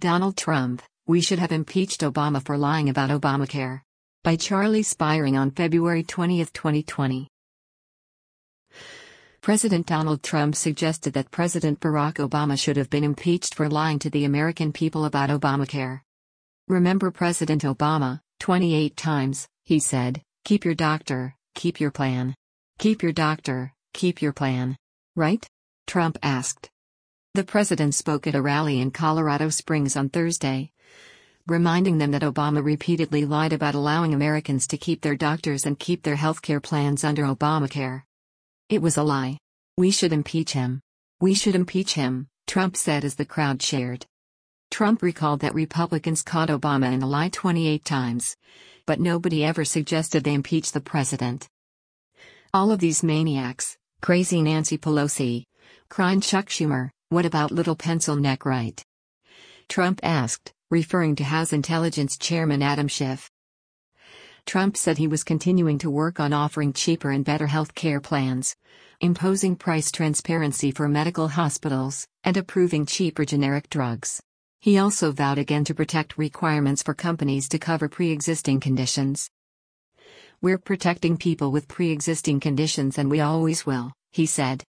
Donald Trump, we should have impeached Obama for lying about Obamacare. By Charlie Spiring on February 20, 2020. President Donald Trump suggested that President Barack Obama should have been impeached for lying to the American people about Obamacare. Remember President Obama, 28 times, he said, "Keep your doctor, keep your plan. Keep your doctor, keep your plan. Right?" Trump asked. The president spoke at a rally in Colorado Springs on Thursday, reminding them that Obama repeatedly lied about allowing Americans to keep their doctors and keep their healthcare plans under Obamacare. "It was a lie. We should impeach him. We should impeach him," Trump said as the crowd cheered. Trump recalled that Republicans caught Obama in a lie 28 times, but nobody ever suggested they impeach the president. "All of these maniacs, crazy Nancy Pelosi, crying Chuck Schumer, what about little pencil neck Wright?" Trump asked, referring to House Intelligence Chairman Adam Schiff. Trump said he was continuing to work on offering cheaper and better health care plans, imposing price transparency for medical hospitals, and approving cheaper generic drugs. He also vowed again to protect requirements for companies to cover pre-existing conditions. "We're protecting people with pre-existing conditions and we always will," he said.